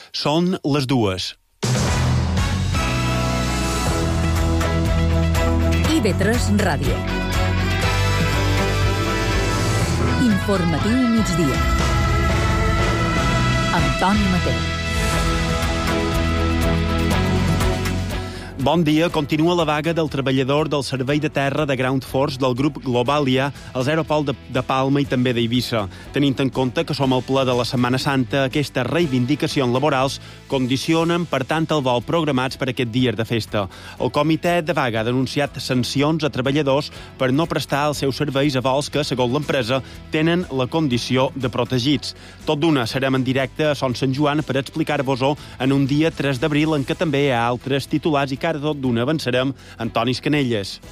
Són les 2. IB3 Ràdio. Informatiu migdia. Amb Toni Mateu. Bon dia. Continua la vaga del treballador del servei de terra de Ground Force del grup Globalia als aeroports de Palma i també d'Eivissa. Tenint en compte que som al ple de la Setmana Santa, aquestes reivindicacions laborals condicionen, per tant, el vol programats per aquest dies de festa. El comitè de vaga ha denunciat sancions a treballadors per no prestar els seus serveis a vols que, segons l'empresa, tenen la condició de protegits. Tot d'una, serem en directe a Son Sant Joan per explicar-vos-ho en un dia 3 d'abril en què també hi ha altres titulars i que ara tot d'una avançarem amb Toni Canelles.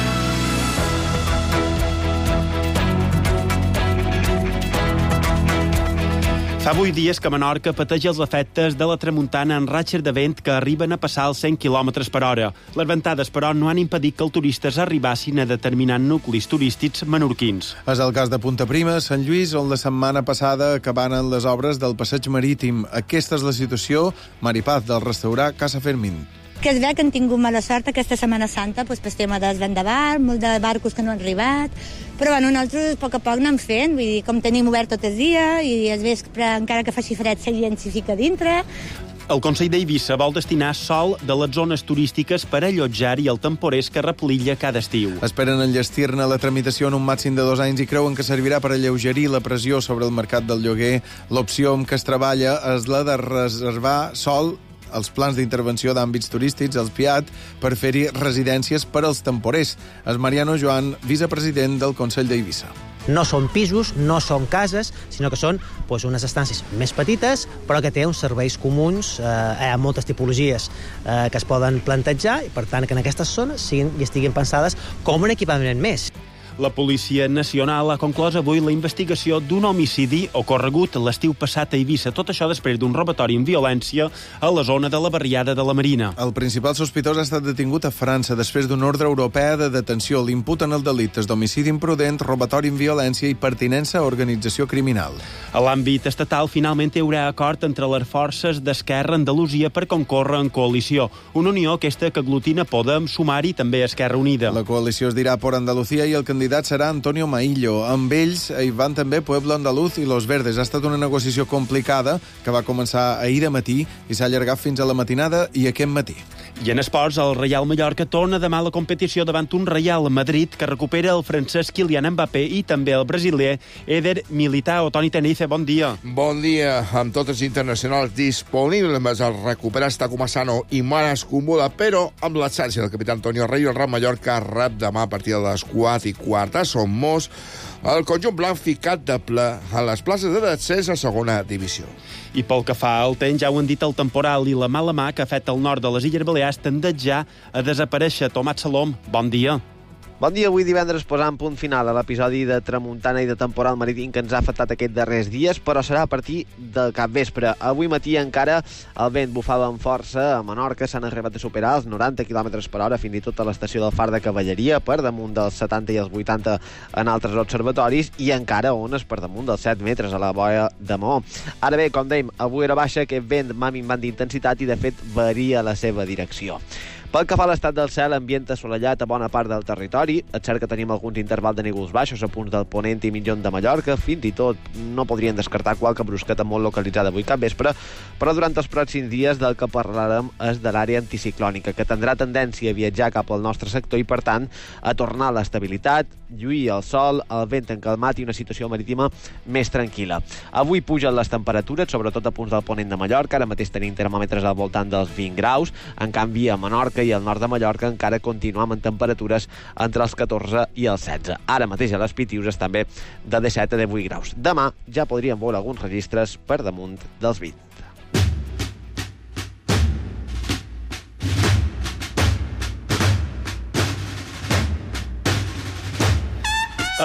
Fa 8 dies que Menorca pateix els efectes de la tramuntana en ratxes de vent que arriben a passar els 100 km per hora. Les ventades, però, no han impedit que els turistes arribassin a determinats nuclis turístics menorquins. És el cas de Punta Prima, Sant Lluís, on la setmana passada acabaven les obres del passeig marítim. Aquesta és la situació, Maripaz, del restaurant Casa Fermín. Que es veu que han tingut mala sort aquesta Setmana Santa pel tema dels vendavals, molts de barcos que no han arribat, però bueno, nosaltres a poc anem fent, vull dir, com tenim obert tot el dia i al vespre, encara que faci fred, la gent s'hi fica dintre. El Consell d'Eivissa vol destinar sol de les zones turístiques per allotjar-hi el temporers que replilla cada estiu. Esperen enllestir-ne la tramitació en un màxim de 2 anys i creuen que servirà per alleugerir la pressió sobre el mercat del lloguer. L'opció amb què es treballa és la de reservar sol els plans d'intervenció d'àmbits turístics, els PIAT, per fer-hi residències per als temporers. És Mariano Joan, vicepresident del Consell d'Eivissa. No són pisos, no són cases, sinó que són unes estàncies més petites, però que té uns serveis comuns, hi ha moltes tipologies que es poden plantejar, i per tant que en aquestes zones estiguin pensades com un equipament més. La Policia Nacional ha conclòs avui la investigació d'un homicidi ocorregut l'estiu passat a Eivissa. Tot això després d'un robatori amb violència a la zona de la barriada de la Marina. El principal sospitós ha estat detingut a França després d'una ordre europea de detenció. L'imputen els delictes d'homicidi imprudent, robatori amb violència i pertinença a organització criminal. A l'àmbit estatal, finalment hi haurà acord entre les forces d'Esquerra Andalusia per concórrer en coalició. Una unió aquesta que aglutina Podem, Sumar i també Esquerra Unida. La coalició es dirà por Andalucía i el candidat serà Antonio Maillo. Amb ells hi van també Pueblo Andaluz i Los Verdes. Ha estat una negociació complicada que va començar ahir de matí i s'ha allargat fins a la matinada i aquest matí. I en esports, el Real Mallorca torna demà a la competició davant un Real Madrid que recupera el francès Kylian Mbappé i també el brasiler Eder Militao. Toni Tenerife, bon dia. Bon dia. Amb tots els internacionals disponibles, el recuperar està Comasano i Manas Kumbula, però amb l'absència del capità Antonio Rey, el Real Mallorca rep demà a partir de les 4:15 a Somos el conjunt blanc ficat de ple a les places de d'accés a segona divisió. I pel que fa al temps, ja ho han dit, el temporal i la mala mà que ha fet el nord de les Illes Balears tendeix ja a desaparèixer. Tomàs Salom, bon dia. Bon dia. Avui divendres posant punt final a l'episodi de tramuntana i de temporal marítim que ens ha afectat aquests darrers dies, però serà a partir del capvespre. Avui matí encara el vent bufava amb força a Menorca, s'han arribat a superar els 90 km per hora, fins i tot a l'estació del Far de Cavalleria, per damunt dels 70 i els 80 en altres observatoris, i encara ones per damunt dels 7 metres a la boia de Maó. Ara bé, com dèiem, avui era baixa, aquest vent va minvant d'intensitat i de fet varia la seva direcció. Pel que fa a l'estat del cel, ambient assolellat a bona part del territori. És cert que tenim alguns intervals de núvols baixos a punts del ponent i mitjon de Mallorca. Fins i tot no podrien descartar qualque brusqueta molt localitzada avui capvespre, però durant els pròxims dies del que parlarem és de l'àrea anticiclònica, que tindrà tendència a viatjar cap al nostre sector i, per tant, a tornar a l'estabilitat, lluir el sol, el vent encalmat i una situació marítima més tranquil·la. Avui pugen les temperatures, sobretot a punts del ponent de Mallorca. Ara mateix tenim termòmetres al voltant dels 20 graus. En canvi, a Menorca i al nord de Mallorca encara continuem amb temperatures entre els 14 i els 16. Ara mateix a les Pitiuses també de 17 a 18 graus. Demà ja podríem veure alguns registres per damunt dels 20.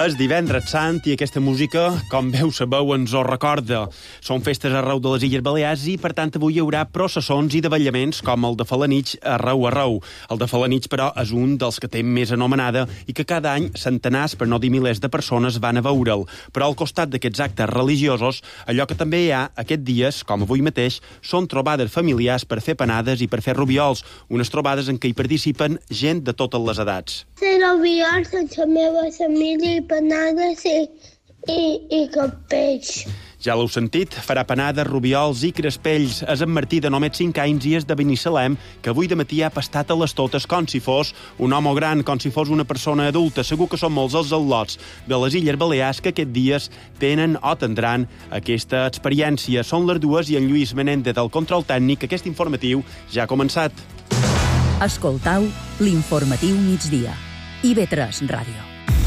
És divendres sant i aquesta música, com sabeu, ens ho recorda. Són festes arreu de les Illes Balears i, per tant, avui hi haurà processons i davallaments com el de Falanitx arreu. El de Falanitx, però, és un dels que té més anomenada i que cada any centenars, per no dir milers de persones, van a veure'l. Però al costat d'aquests actes religiosos, allò que també hi ha aquests dies, com avui mateix, són trobades familiars per fer panades i per fer rubiols, unes trobades en què hi participen gent de totes les edats. Fer rubiols amb la meva família i panades i capells. Ja l'heu sentit, farà panades, rubiols i crespells. És en Martí, de només 5 anys, i és de Binissalem, que avui de matí ha pastat a les totes com si fos un home gran, com si fos una persona adulta. Segur que són molts els al·lots de les Illes Balears que aquests dies tenen o tindran aquesta experiència. Són les 2 i en Lluís Menendez del control tècnic. Aquest informatiu ja ha començat. Escoltau l'informatiu migdia. IB3 Ràdio.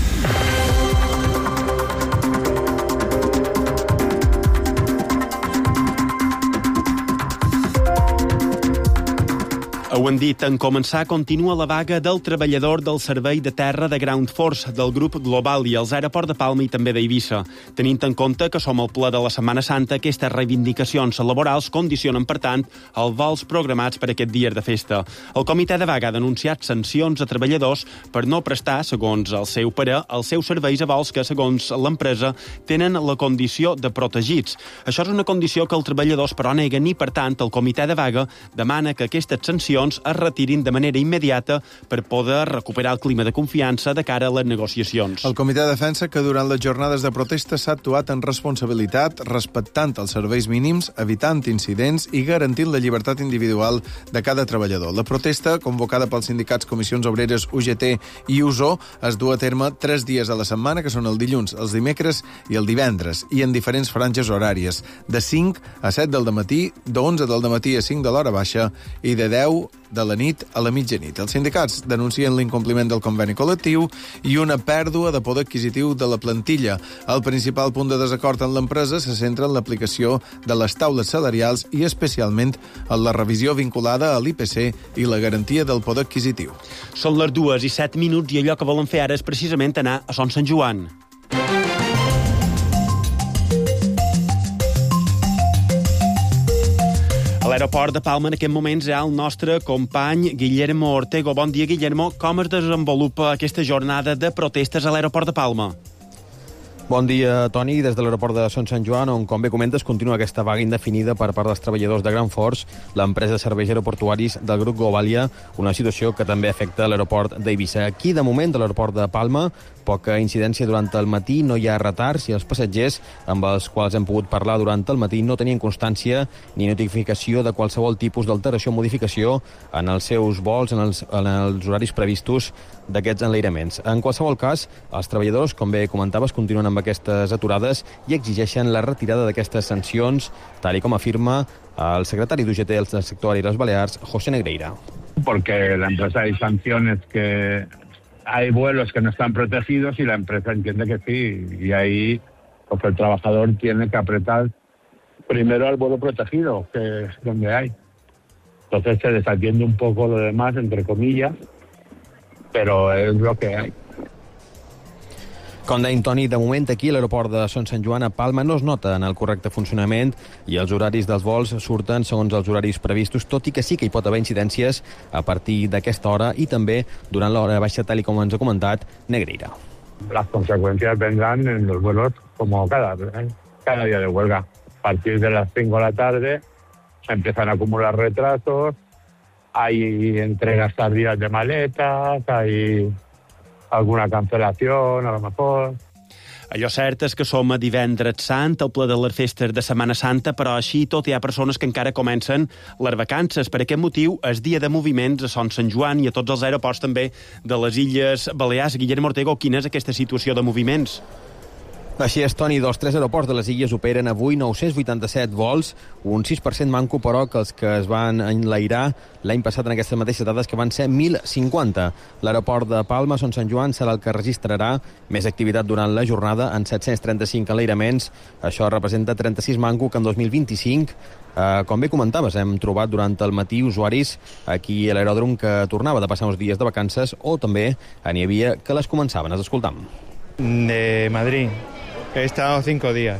Ho hem dit, en començar continua la vaga del treballador del servei de terra de Ground Force del grup Globalia als aeroports de Palma i també d'Eivissa. Tenint en compte que som al ple de la Setmana Santa, aquestes reivindicacions laborals condicionen, per tant, els vols programats per aquest dies de festa. El comitè de vaga ha denunciat sancions a treballadors per no prestar, segons el seu parer, els seus serveis a vols que, segons l'empresa, tenen la condició de protegits. Això és una condició que els treballadors però neguen i, per tant, el comitè de vaga demana que aquestes sancions es retirin de manera immediata per poder recuperar el clima de confiança de cara a les negociacions. El comitè defensa que durant les jornades de protesta s'ha actuat en responsabilitat, respectant els serveis mínims, evitant incidents i garantint la llibertat individual de cada treballador. La protesta, convocada pels sindicats Comissions Obreres, UGT i USO, es du a terme 3 dies a la setmana, que són el dilluns, els dimecres i el divendres, i en diferents franges horàries, de 5 a 7 del dematí, de 11 del dematí a 5 de l'hora baixa i de 10 de la nit a la mitjanit. Els sindicats denuncien l'incompliment del conveni col·lectiu i una pèrdua de poder adquisitiu de la plantilla. El principal punt de desacord en l'empresa se centra en l'aplicació de les taules salarials i especialment en la revisió vinculada a l'IPC i la garantia del poder adquisitiu. Són les 2:07 i allò que volen fer ara és precisament anar a Son Sant Joan. A l'aeroport de Palma en aquest moments hi ha el nostre company Guillermo Ortego. Bon dia, Guillermo. Com es desenvolupa aquesta jornada de protestes a l'aeroport de Palma? Bon dia, Toni. Des de l'aeroport de Son Sant Joan, on, com bé comentes, continua aquesta vaga indefinida per part dels treballadors de Ground Force, l'empresa de serveis aeroportuaris del grup Globalia, una situació que també afecta l'aeroport d'Eivissa. Aquí, de moment, de l'aeroport de Palma, poca incidència durant el matí, no hi ha retards i els passatgers amb els quals hem pogut parlar durant el matí no tenien constància ni notificació de qualsevol tipus d'alteració o modificació en els seus vols, en els horaris previstos d'aquests enlairaments. En qualsevol cas, els treballadors, com bé comentaves, continuen amb aquestes aturades i exigeixen la retirada d'aquestes sancions, tal com afirma el secretari d'UGT del sector aeri de les Balears, José Negreira. Porque la empresa hay sanciones que hay vuelos que no están protegidos y la empresa entiende que sí, y ahí pues el trabajador tiene que apretar primero al vuelo protegido, que es donde hay. Entonces se desatiende un poco lo demás, entre comillas, pero es lo que hay. Com deia Toni, de moment aquí a l'aeroport de Son Sant Joan a Palma no es nota en el correcte funcionament i els horaris dels vols surten segons els horaris previstos, tot i que sí que hi pot haver incidències a partir d'aquesta hora i també durant l'hora baixa, tal com ens ha comentat Negreira. Las consecuencias vendrán en los vuelos como cada día de huelga. A partir de las 5 de la tarde se empiezan a acumular retrasos, hay entregas tardías de maletas, hay alguna cancelación, a lo mejor. Allò cert és que som a divendres sant, al ple de les festes de Setmana Santa, però així tot hi ha persones que encara comencen les vacances. Per aquest motiu, és dia de moviments a Son Sant Joan i a tots els aeroports també de les Illes Balears. Guillermo Ortego, quina és aquesta situació de moviments? Així és, Toni, dels 3 aeroports de les illes operen avui 987 vols, un 6% manco, però, que els que es van enlairar l'any passat en aquestes mateixes dades, que van ser 1.050. L'aeroport de Palma, Son Sant Joan, serà el que registrarà més activitat durant la jornada, en 735 enlairaments. Això representa 36 manco que en 2025. Com bé comentaves, hem trobat durant el matí usuaris aquí a l'aeròdrom que tornava de passar uns dies de vacances o també n'hi havia que les començaven. Els escoltam. De Madrid. He estado 5 días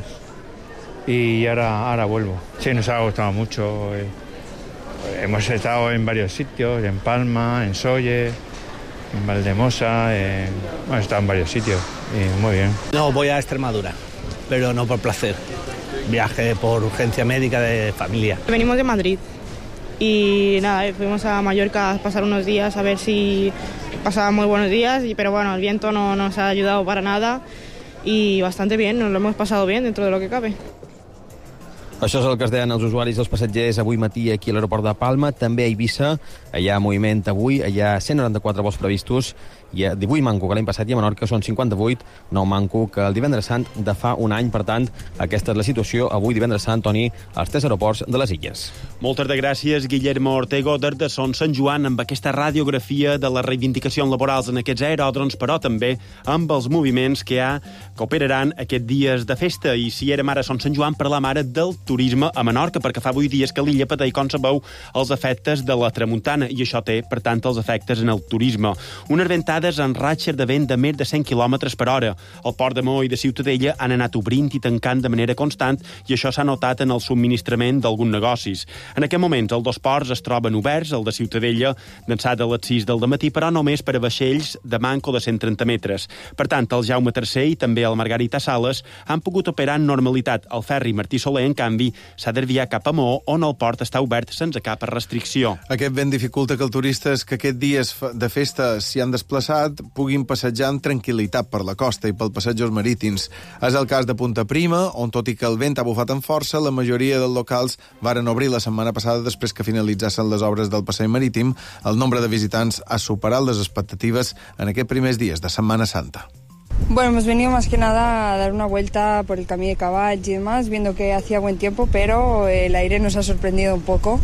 y ahora vuelvo. Sí, nos ha gustado mucho. Hemos estado en varios sitios, en Palma, en Sóller, en Valdemosa, hemos estado en varios sitios y muy bien. No, voy a Extremadura, pero no por placer. Viaje por urgencia médica de familia. Venimos de Madrid y nada, fuimos a Mallorca a pasar unos días a ver si pasábamos buenos días, pero bueno, el viento no nos ha ayudado para nada y bastante bien, nos lo hemos pasado bien dentro de lo que cabe. Això és el que es deien els usuaris dels passatgers avui matí aquí a l'aeroport de Palma, també a Eivissa. Hi ha moviment avui, hi ha 194 vols previstos, hi ha 18 manco que l'any passat i a Menorca són 58, 9 manco que el divendres sant de fa un any. Per tant, aquesta és la situació avui divendres sant, Toni, als 3 aeroports de les Illes. Moltes de gràcies, Guillermo Ortego, des de Son Sant Joan, amb aquesta radiografia de les reivindicacions laborals en aquests aeròdroms, però també amb els moviments que operaran aquests dies de festa. I si érem ara a Son Sant Joan, parlam ara del turisme a Menorca, perquè fa 8 dies que l'illa pateix, com sabeu, els efectes de la tramuntana, i això té, per tant, els efectes en el turisme. Unes ventades en ratxes de vent de més de 100 km per hora. El port de Maó i de Ciutadella han anat obrint i tancant de manera constant, i això s'ha notat en el subministrament d'alguns negocis. En aquest moment, els dos ports es troben oberts, el de Ciutadella d'ençà de les 6 del matí, però només per a vaixells de manco de 130 metres. Per tant, el Jaume III i també el Margarita Sales han pogut operar en normalitat. El ferri Martí Soler, en canvi, s'ha d'enviar cap a Maó, on el port està obert sense cap restricció. Aquest vent dificulta que els turistes que aquests dies de festa s'hi han desplaçat puguin passejar amb tranquil·litat per la costa i pel passejos marítims. És el cas de Punta Prima, on, tot i que el vent ha bufat amb força, la majoria dels locals varen obrir la setmana passada després que finalitzassen les obres del passeig marítim. El nombre de visitants ha superat les expectatives en aquests primers dies de Setmana Santa. Bueno, hemos venido más que nada a dar una vuelta por el Camí de Caballs y demás, viendo que hacía buen tiempo, pero el aire nos ha sorprendido un poco,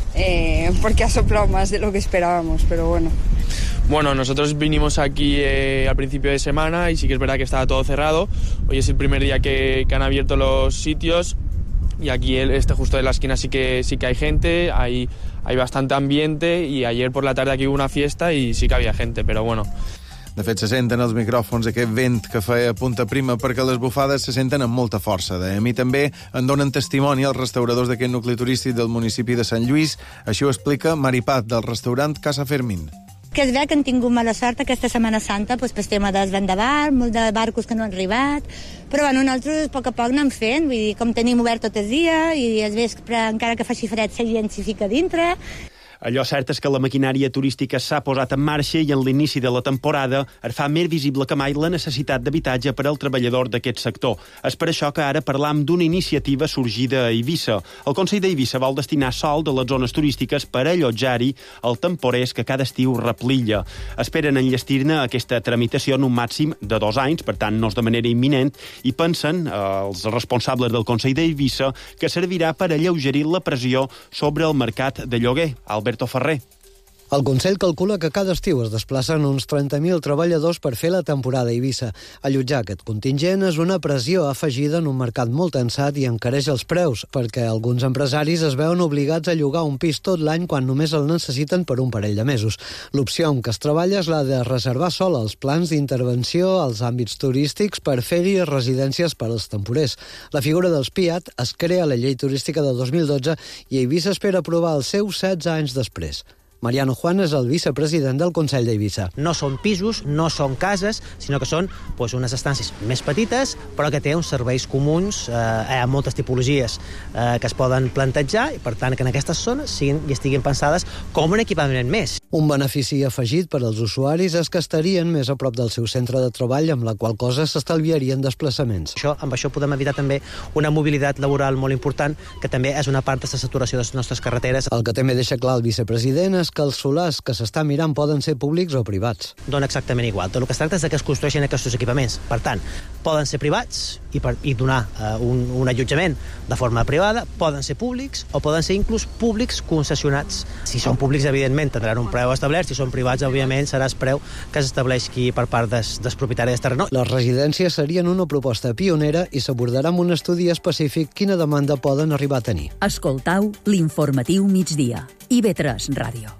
porque ha soplado más de lo que esperábamos, pero bueno. Bueno, nosotros vinimos aquí al principio de semana y sí que es verdad que estaba todo cerrado. Hoy es el primer día que han abierto los sitios y aquí justo de la esquina sí que hay gente, hay bastante ambiente y ayer por la tarde aquí hubo una fiesta y sí que había gente, pero bueno. De fet, se senten els micròfons aquest vent que feia Punta Prima perquè les bufades se senten amb molta força. A mi també en donen testimoni els restauradors d'aquest nucli turístic del municipi de Sant Lluís. Així ho explica Mari Paz, del restaurant Casa Fermín. Que es veu que han tingut mala sort aquesta Setmana Santa, doncs per tema dels vendavars, molts de barcos que no han arribat, però bueno, nosaltres a poc anem fent, vull dir, com tenim obert tot el dia i al vespre, encara que faci fred, la gent s'hi fica dintre. Allò cert és que la maquinària turística s'ha posat en marxa i en l'inici de la temporada es fa més visible que mai la necessitat d'habitatge per al treballador d'aquest sector. És per això que ara parlam d'una iniciativa sorgida a Eivissa. El Consell d'Eivissa vol destinar sòl de les zones turístiques per allotjar-hi el temporers que cada estiu replilla. Esperen enllestir-ne aquesta tramitació en un màxim de 2 anys, per tant no és de manera imminent, i pensen els responsables del Consell d'Eivissa que servirà per alleugerir la pressió sobre el mercat de lloguer. Alberto Ferrer. El Consell calcula que cada estiu es desplacen uns 30.000 treballadors per fer la temporada a Eivissa. Allotjar aquest contingent és una pressió afegida en un mercat molt tensat i encareix els preus, perquè alguns empresaris es veuen obligats a llogar un pis tot l'any quan només el necessiten per un parell de mesos. L'opció amb què es treballa és la de reservar sol els plans d'intervenció als àmbits turístics per fer-hi residències per als temporers. La figura dels PIAT es crea a la llei turística del 2012 i Eivissa espera aprovar el seu 16 anys després. Mariano Juan és el vicepresident del Consell d'Eivissa. No són pisos, no són cases, sinó que són unes estàncies més petites, però que té uns serveis comuns, hi ha moltes tipologies que es poden plantejar, i per tant que en aquestes zones estiguin pensades com un equipament més. Un benefici afegit per als usuaris és que estarien més a prop del seu centre de treball, amb la qual cosa s'estalviarien desplaçaments. Amb això podem evitar també una mobilitat laboral molt important, que també és una part de la saturació de les nostres carreteres. El que també deixa clar el vicepresident és que els solars que s'està mirant poden ser públics o privats. Dona exactament igual. Tot el que es tracta és que es construeixin aquests equipaments. Per tant, poden ser privats i donar un allotjament de forma privada, poden ser públics o poden ser inclús públics concessionats. Si són públics, evidentment, tindran un preu establert. Si són privats, òbviament, serà el preu que s'estableixi per part dels propietaris del terreny. Les residències serien una proposta pionera i s'abordarà amb un estudi específic quina demanda poden arribar a tenir. Escoltau l'informatiu migdia. IB3 Ràdio.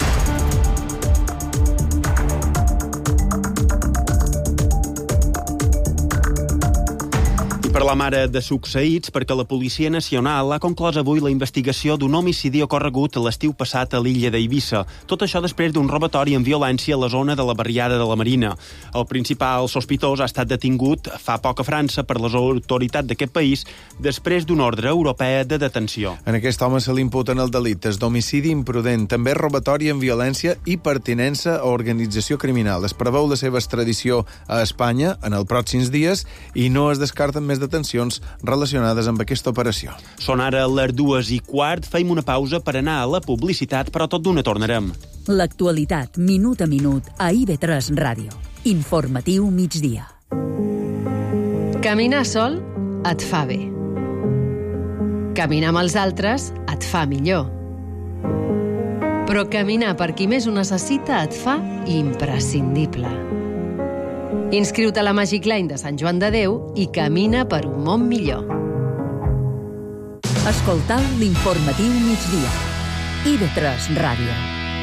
Parlem ara de succeïts perquè la Policia Nacional ha conclòs avui la investigació d'un homicidi ocorregut l'estiu passat a l'illa d'Eivissa. Tot això després d'un robatori amb violència a la zona de la barriada de la Marina. El principal sospitós ha estat detingut fa poc a França per les autoritats d'aquest país després d'una ordre europea de detenció. En aquest home se li imputen el delictes d'homicidi imprudent, també robatori amb violència i pertinença a organització criminal. Es preveu la seva extradició a Espanya en els pròxims dies i no es descarten més detencions relacionades amb aquesta operació. Són ara les 2:15, feim una pausa per anar a la publicitat, però tot d'una tornarem. L'actualitat, minut a minut, a IB3 Ràdio. Informatiu migdia. Caminar sol et fa bé. Caminar amb els altres et fa millor. Però caminar per qui més ho necessita et fa imprescindible. Inscriu-te a la Magic Line de Sant Joan de Déu i camina per un món millor. Escoltau l'informatiu migdia. IB3 Ràdio.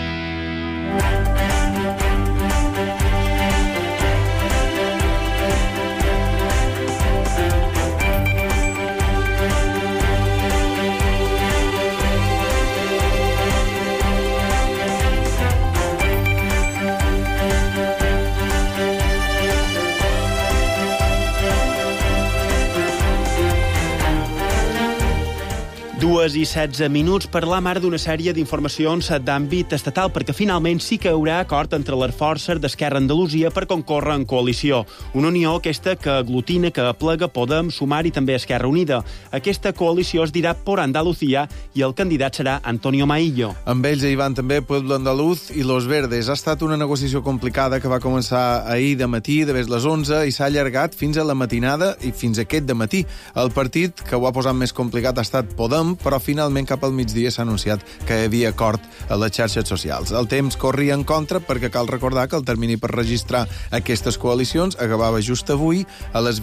I 16 minuts, parlam ara d'una sèrie d'informacions d'àmbit estatal, perquè finalment sí que hi haurà acord entre les forces d'Esquerra Andalusia per concórrer en coalició. Una unió aquesta que aglutina, que aplega Podem, Sumar i també Esquerra Unida. Aquesta coalició es dirà Por Andalucía i el candidat serà Antonio Maillo. Amb ells hi van també Pueblo Andaluz i Los Verdes. Ha estat una negociació complicada que va començar ahir de matí, de les 11, i s'ha allargat fins a la matinada i fins a aquest dematí. El partit que ho ha posat més complicat ha estat Podem, però finalment cap al migdia s'ha anunciat que hi havia acord a les xarxes socials. El temps corria en contra perquè cal recordar que el termini per registrar aquestes coalicions acabava just avui a les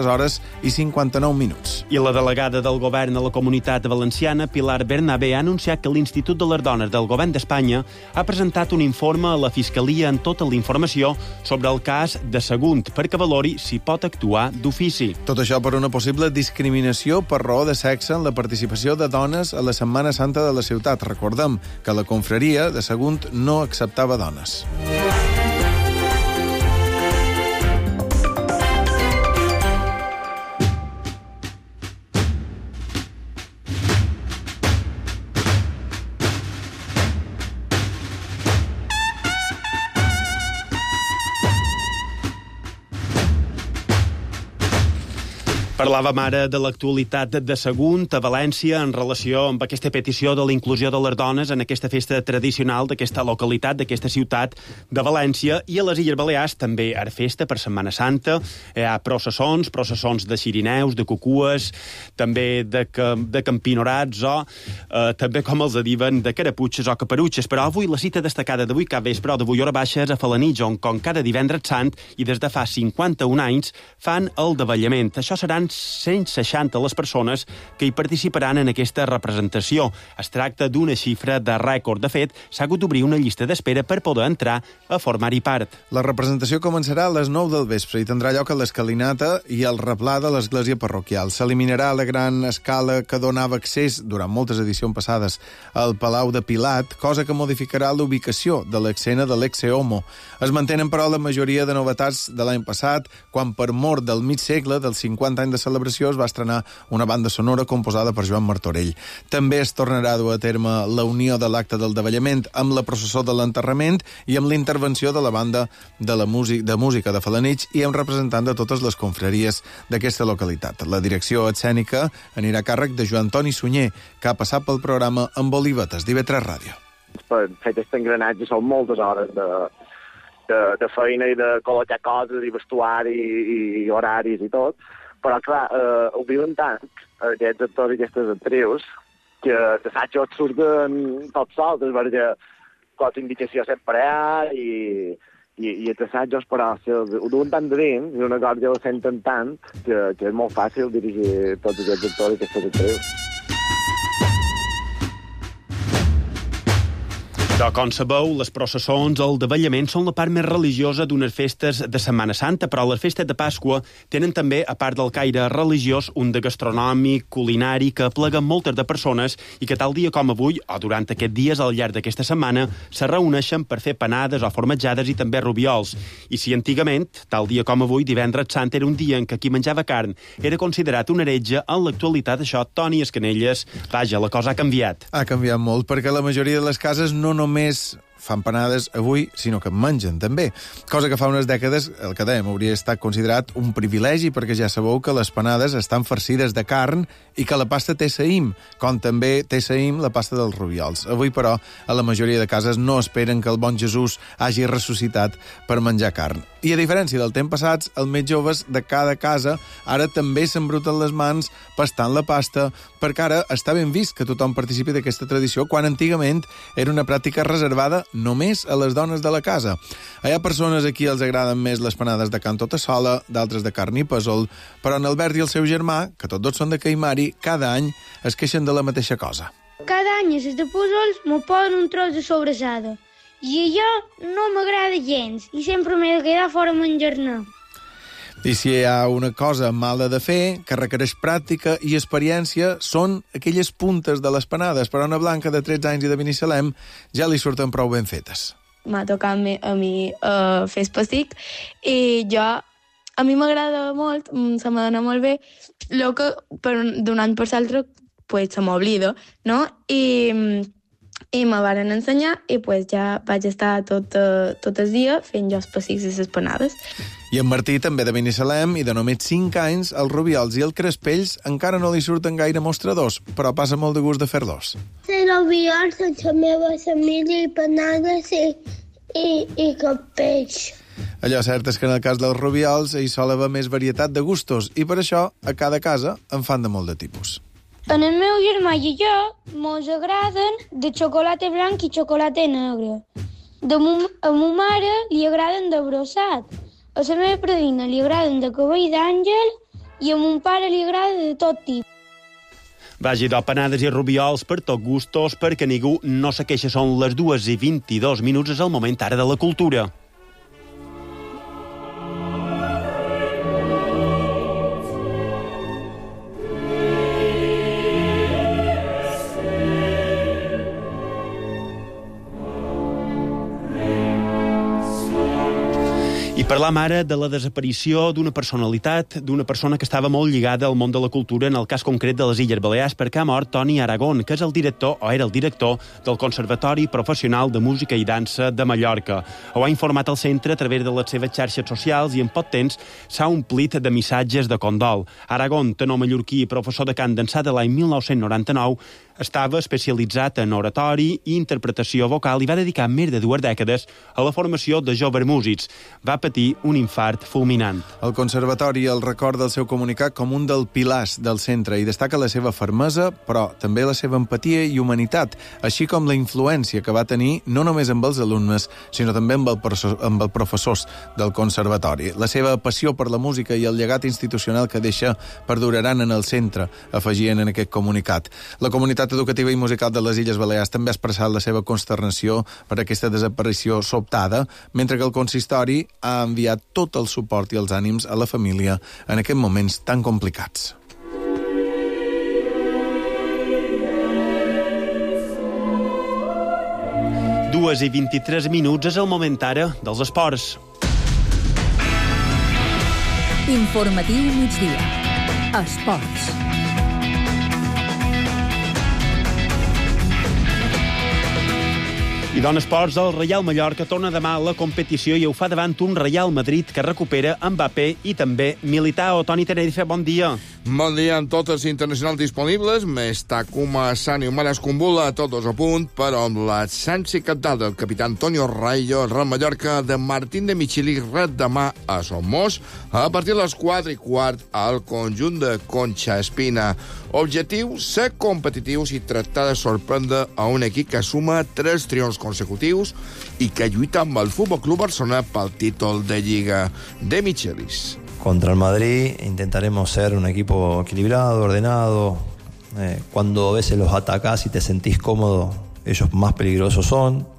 23:59. I la delegada del govern a la Comunitat Valenciana, Pilar Bernabé, ha anunciat que l'Institut de les Dones del Govern d'Espanya ha presentat un informe a la Fiscalia amb tota la informació sobre el cas de Sagunt perquè valori si pot actuar d'ofici. Tot això per una possible discriminació per raó de sexe en la participació de dones a la Setmana Santa de la ciutat. Recordem que la confraria de Sagunt no acceptava dones. Parlàvem ara de l'actualitat de Sagunt a València en relació amb aquesta petició de la inclusió de les dones en aquesta festa tradicional d'aquesta localitat, d'aquesta ciutat de València, i a les Illes Balears també ara festa per Setmana Santa. Hi ha processons de xirineus, de cucues, també de campinorats o també, com els diuen, de caraputxes o caperutxes. Però avui la cita destacada d'avui cap vespre o d'avui hora baixa és a Felanitx, on com cada divendres sant i des de fa 51 anys fan el davallament. Això seran 160 les persones que hi participaran en aquesta representació. Es tracta d'una xifra de rècord. De fet, s'ha hagut d'obrir una llista d'espera per poder entrar a formar-hi part. La representació començarà a les 9 del vespre i tindrà lloc a l'escalinata i al replà de l'església parroquial. S'eliminarà la gran escala que donava accés durant moltes edicions passades al Palau de Pilat, cosa que modificarà l'ubicació de l'escena de l'Exe-Homo. Es mantenen, però, la majoria de novetats de l'any passat, quan per mort del mig segle, dels 50 anys de celebració, es va estrenar una banda sonora composada per Joan Martorell. També es tornarà a dur a terme la unió de l'acte del davallament amb la processó de l'enterrament i amb l'intervenció de la banda de música de Felanitx i amb representant de totes les confraries d'aquesta localitat. La direcció escènica anirà a càrrec de Joan Toni Sunyer, que ha passat pel programa amb Olivetes d'IV3 Ràdio. Per fer aquest engranatge són moltes hores de feina i de col·locar coses i vestuari i horaris i tot. Però, clar, ho viuen tant, aquests actors i aquestes actrius, que d'assajos surten tots sols, perquè qualque indicació sempre hi ha i els assajos, però ho duen tant de dins, i una cosa ja ho senten tant, que és molt fàcil dirigir tots aquests actors i aquestes actrius. Però, com sabeu, les processons, el davallament, són la part més religiosa d'unes festes de Setmana Santa, però les festes de Pasqua tenen també, a part del caire religiós, un de gastronòmic, culinari, que aplega moltes de persones i que tal dia com avui, o durant aquests dies al llarg d'aquesta setmana, se reuneixen per fer panades o formatjades i també rubiols. I si antigament, tal dia com avui, divendres sant, era un dia en què qui menjava carn era considerat un heretge, en l'actualitat això, Toni Escanelles, vaja, la cosa ha canviat. Ha canviat molt, perquè la majoria de les cases no només fan panades avui, sinó que mengen també. Cosa que fa unes dècades, el que dèiem, hauria estat considerat un privilegi, perquè ja sabeu que les panades estan farcides de carn i que la pasta té saïm, com també té saïm la pasta dels rubiols. Avui, però, a la majoria de cases no esperen que el bon Jesús hagi ressuscitat per menjar carn. I a diferència del temps passats, els més joves de cada casa ara també s'embruten les mans pastant la pasta, perquè ara està ben vist que tothom participi d'aquesta tradició, quan antigament era una pràctica reservada només a les dones de la casa. Hi ha persones a qui els agraden més les panades de can tota sola, d'altres de carn i pèsol, però en Albert i el seu germà, que tots dos són de Caimari, cada any es queixen de la mateixa cosa. Cada any a les de pèsols m'ho posen un tros de sobrassada. I allò no m'agrada gens, i sempre m'he de quedar fora a menjar-ne. I si hi ha una cosa mala de fer, que requereix pràctica i experiència, són aquelles puntes de les panades. Per a una blanca de 13 anys i de Binissalem ja li surten prou ben fetes. M'ha tocat a mi fer espessic i a mi m'agrada molt, se m'ha molt bé, el que d'un any per l'altre pues, se m'oblida, no? I me varen ensenyar i pues, ja vaig estar tot el dia fent jo espessics i les panades. I en Martí, també de Binissalem, i de només 5 anys, els rubiols i els crespells encara no li surten gaire mostradors, però passa molt de gust de fer-los. Els rubiols amb la meva família i panades i crespells. Allò cert és que en el cas dels rubiols hi sol haver més varietat de gustos, i per això a cada casa en fan de molt de tipus. En el meu germà i jo mos agraden de xocolata blanc i xocolata negre. A ma mare li agraden de brossat. A la meva padrina li agraden de cabell d'àngel i a mon pare li agrada de tot tipus. Vagi de panades i rubiols per tot gustos, perquè ningú no se queixa. Són les 2:22, és el moment ara de la cultura. I parlam ara de la desaparició d'una personalitat, d'una persona que estava molt lligada al món de la cultura, en el cas concret de les Illes Balears, perquè ha mort Toni Aragón, que és el director, o era el director, del Conservatori Professional de Música i Dansa de Mallorca. Ho ha informat el centre a través de les seves xarxes socials i en poc temps s'ha omplit de missatges de condol. Aragón, tenor mallorquí i professor de cant d'ençà de l'any 1999, estava especialitzat en oratori i interpretació vocal i va dedicar més de 2 dècades a la formació de joves músics. Va patir un infart fulminant. El Conservatori el recorda el seu comunicat com un dels pilars del centre i destaca la seva fermesa, però també la seva empatia i humanitat, així com la influència que va tenir no només amb els alumnes, sinó també amb els professors del Conservatori. La seva passió per la música i el llegat institucional que deixa perduraran en el centre, afegien en aquest comunicat. La comunitat educativa i musical de les Illes Balears també ha expressat la seva consternació per aquesta desaparició sobtada, mentre que el consistori ha enviat tot el suport i els ànims a la família en aquests moments tan complicats. Dues i 23 minuts és el moment ara dels esports. Informatiu migdia. Esports. I d'on esports, el Real Mallorca torna demà a la competició i ho fa davant un Real Madrid que recupera Mbappé i també Militao. Toni Tenerife, bon dia. Bon dia amb tots els internacionals disponibles. M'està començant i un mares Cumbula, tots a punt, però amb l'absència cabdal del capità Antonio Raillo, el Real Mallorca de Martín de Micheli ret demà a Somos a partir de les 4:15 al conjunt de Concha Espina. Objectiu, ser competitius i tractar de sorprendre a un equip que suma 3 triomfs consecutius i que lluita amb el Fútbol Club Barcelona pel títol de Lliga. De Michelis. Contra el Madrid intentaremos ser un equipo equilibrado, ordenado. Cuando a veces los atacás y te sentís cómodo, ellos más peligrosos son.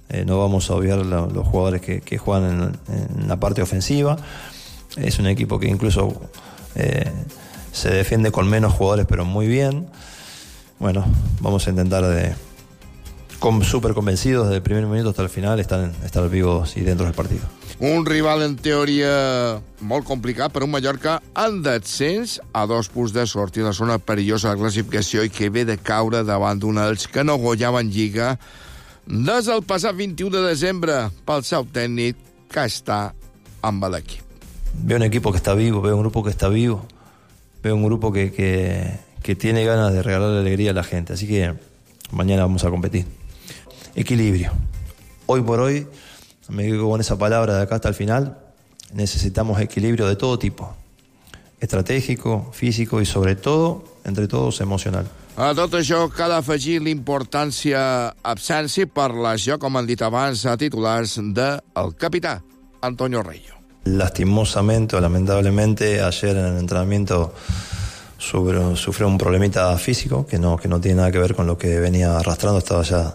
no vamos a obviar los jugadores que juegan en la parte ofensiva. Es un equipo que incluso se defiende con menos jugadores, pero muy bien. Bueno, vamos a intentar súper convencidos desde el primer minuto hasta el final estar vivos y dentro del partido. Un rival en teoria molt complicat per un Mallorca en descens a 2 punts de sortir de la zona perillosa de la classificació i que ve de caure davant d'un Elx que no guanyava en Lliga des del passat 21 de desembre pel seu tècnic que està amb l'equip. Veo un equipo que está vivo, veo un grupo que está vivo, veo un grupo que tiene ganas de regalar alegría a la gente, así que mañana vamos a competir. Equilibrio. Hoy por hoy, me quedo con esa palabra de acá hasta el final, necesitamos equilibrio de todo tipo, estratégico, físico y sobre todo, entre todos, emocional. A tot això cal afegir l'importància absència per lesió, com han dit abans, a titulars del capità Antonio Reillo. Lastimosamente o lamentablemente, ayer en el entrenamiento sufrió un problemita físico que no tiene nada que ver con lo que venía arrastrando, estaba ya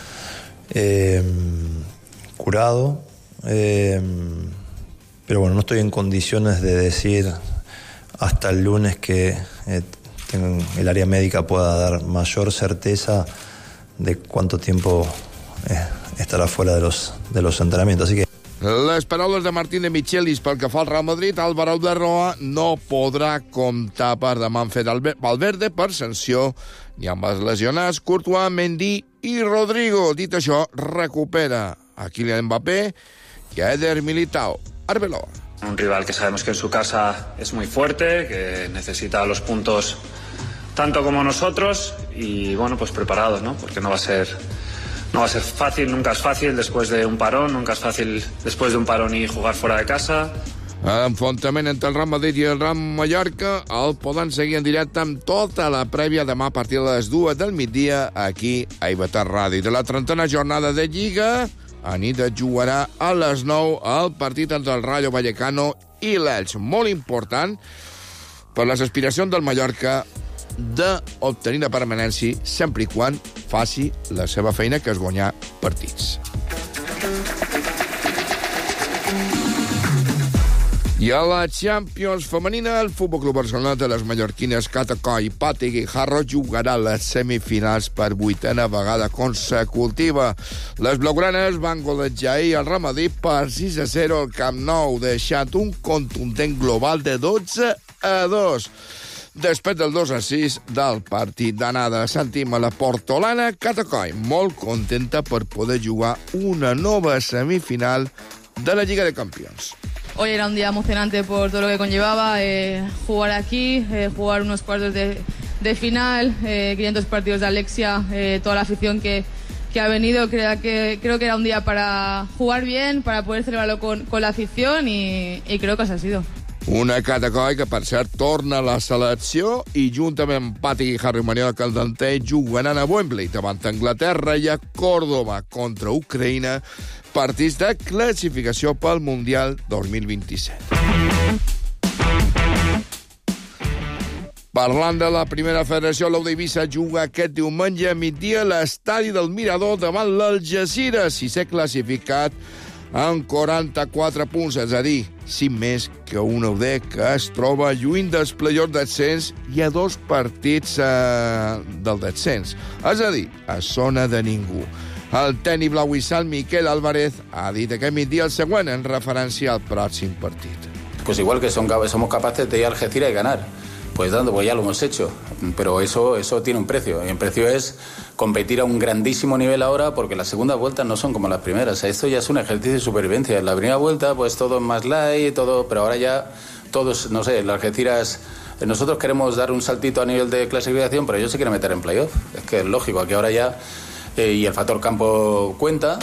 curado, pero bueno, no estoy en condiciones de decir hasta el lunes que el área médica pueda dar mayor certeza de cuánto tiempo estará fuera de los entrenamientos, así que les paraules de Martín de Michelis pel que fa al Real Madrid. Álvaro de Roa no podrà comptar per demà en fet Valverde per sanció ni amb els lesionats Courtois, Mendy i Rodrigo. Dit això, recupera a Kylian Mbappé y a Eder Militao. Arbeloa. Un rival que sabemos que en su casa es muy fuerte, que necesita los puntos tanto como nosotros y bueno, pues preparados, ¿no? Porque no va a ser fácil, nunca es fácil después de un parón, nunca es fácil después de un parón y jugar fuera de casa. L'enfrontament entre el Real Madrid i el Real Mallorca el poden seguir en directe amb tota la prèvia demà a partir de les 2 del migdia aquí a IB3 Ràdio. De la 30a jornada de Lliga, a nit es jugarà a les 9 el partit entre el Rayo Vallecano i l'Elx. Molt important per les aspiracions del Mallorca d'obtenir la permanència sempre i quan faci la seva feina, que és guanyar partits. I a la Champions femenina, el Futbol Club Barcelona de les mallorquines Cata Coll, Patrick i Harro jugarà les semifinals per 8a vegada consecutiva. Les blaugranes van golejar ahir al Real Madrid per 6-0 al Camp Nou, deixant un contundent global de 12-2. Després del 2-6 del partit d'anada, sentim a la portolana Cata Coll molt contenta per poder jugar una nova semifinal de la Lliga de Campions. Hoy era un día emocionante por todo lo que conllevaba, jugar aquí, jugar unos cuartos de final, 500 partidos de Alexia, toda la afición que ha venido. Creo que era un día para jugar bien, para poder celebrarlo con la afición y creo que así ha sido. Una Cata Coll que, per cert, torna a la selecció i juntament amb Patrick i Harry Manuel Caldanter jugaran a Wembley davant Anglaterra i a Còrdova contra Ucraïna, partits de classificació pel Mundial 2027. Parlant de la primera federació, l'Ou d'Eivissa juga aquest diumenge a migdia a l'estadi del Mirador davant l'Algesires, sisè classificat amb 44 punts, és a dir, 5 més que un UD que es troba lluny dels play-offs d'ascens i a 2 partits del descens, és a dir, a zona de ningú. El tècnic blauissant Miquel Álvarez ha dit aquest migdia el següent en referència al pròxim partit. Pues igual que somos capaces de ir a Algeciras y ganar. Pues ya lo hemos hecho, pero eso tiene un precio, y el precio es competir a un grandísimo nivel ahora, porque las segundas vueltas no son como las primeras. Esto ya es un ejercicio de supervivencia. En la primera vuelta pues todo es más light, pero ahora ya todos, no sé, las Algeciras, nosotros queremos dar un saltito a nivel de clasificación, pero ellos se quieren meter en playoff. Es que es lógico, que ahora ya, y el factor campo cuenta.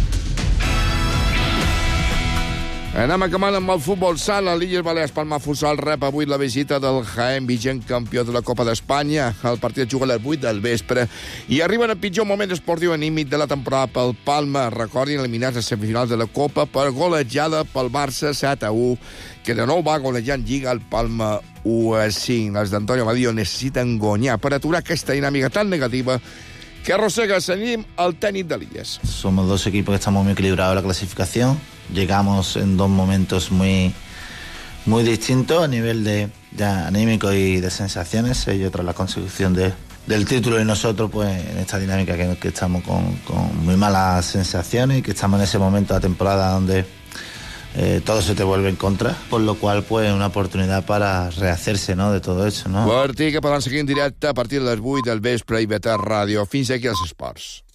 Anem acabant amb el futbol sala. L'Illes Balears Palma Futsal rep avui la visita del Jaén, vigent campió de la Copa d'Espanya. El partit juga a les 8 del vespre i arriba en el pitjor moment esportiu anímic de la temporada pel Palma. Recordin, eliminats a semifinals de la Copa per golejada pel Barça 7-1, que de nou va golejar en Lliga el Palma 1-5. Els d'Antonio Vadillo necessiten guanyar per aturar aquesta dinàmica tan negativa que arrossega, seguim el tècnic de l'Illes. Somos dos equipos que estamos muy equilibrados en la clasificación. Llegamos en dos momentos muy distintos a nivel de anímico y de sensaciones. Ellos tras la consecución del título y nosotros pues en esta dinámica que estamos con muy malas sensaciones y que estamos en ese momento de la temporada donde todo se te vuelve en contra, por lo cual pues una oportunidad para rehacerse, ¿no?, de todo eso, ¿no? Partit que poden seguir en directe a partir de les 8 del vespre i IB3 Ràdio. Fins aquí els esports.